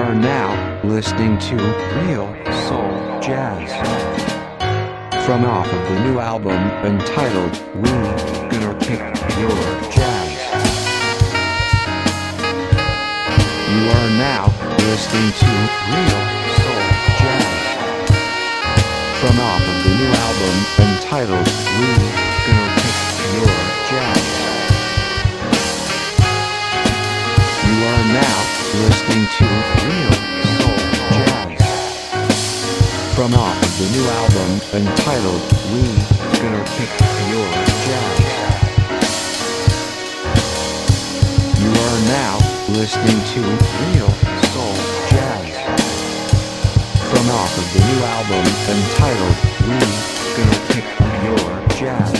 are now listening to Real Soul Jazz from off of the new album entitled We Gonna Kick Your Jazz. You are now listening to Real Soul Jazz from off of the new album entitled We Gonna Kick Your Jazz. You are now listening to Real Soul Jazz from off of the new album entitled We Gonna Kick Your Jazz. You are now listening to Real Soul Jazz from off of the new album entitled We Gonna Kick Your Jazz.